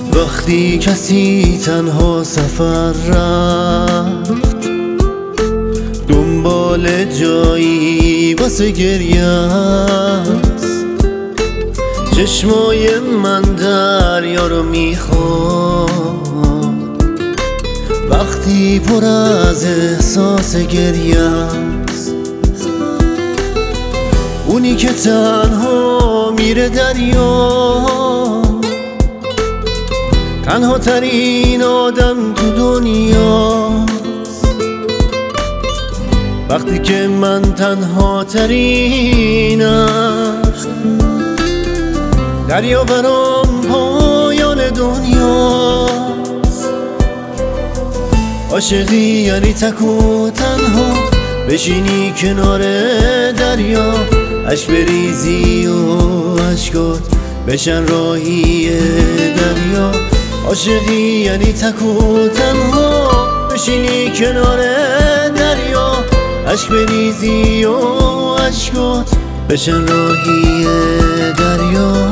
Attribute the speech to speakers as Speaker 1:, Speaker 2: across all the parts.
Speaker 1: وقتی کسی تنها سفر رفت، دنبال جایی واسه گریه است. چشمای من دریا رو میخواد وقتی پر از احساس گریه است. اونی که تنها میره دریا، تنها ترین آدم تو دنیاست. وقتی که من تنها ترینم، دریا برام پایان دنیاست. عاشقی یعنی تک و تنها بشینی کنار دریا، اشک بریزی و اشکات بشن راهی دریا. عاشقی یعنی تک و تنها بشینی کنار دریا، اشک بریزی و اشکات بشن راهی دریا.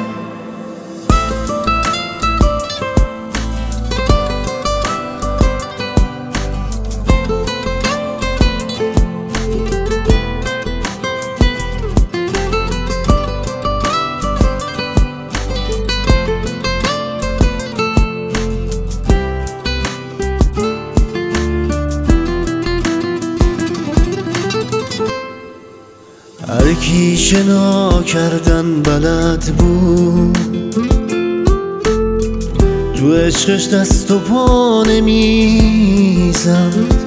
Speaker 1: هر کی شنا کردن بلد بود، تو عشقش دست و پا نمیزد.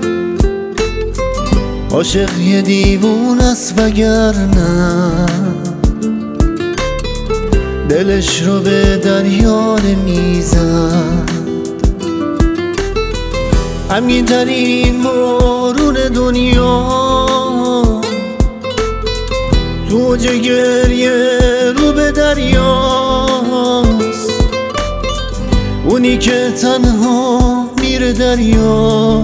Speaker 1: عاشق یه دیوون است وگرنه دلش رو به دریا نمیزد. همین ترین بارون دنیا تو موج گریه رو به دریاست. اونی که تنها میره دریا،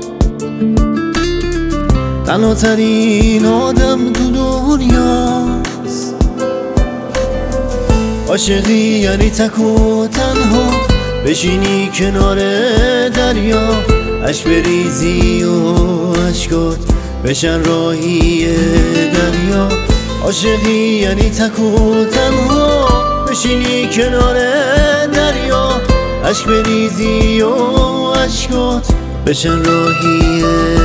Speaker 1: تنها ترین آدم تو دنیاست. عاشقی یعنی تک و تنها بشینی کنار دریا، اشک بریزی و اشکات بشن راهی دریا. عاشقی یعنی تک و تنها بشینی کنار دریا، اشک بریزی و اشکات بشن راهی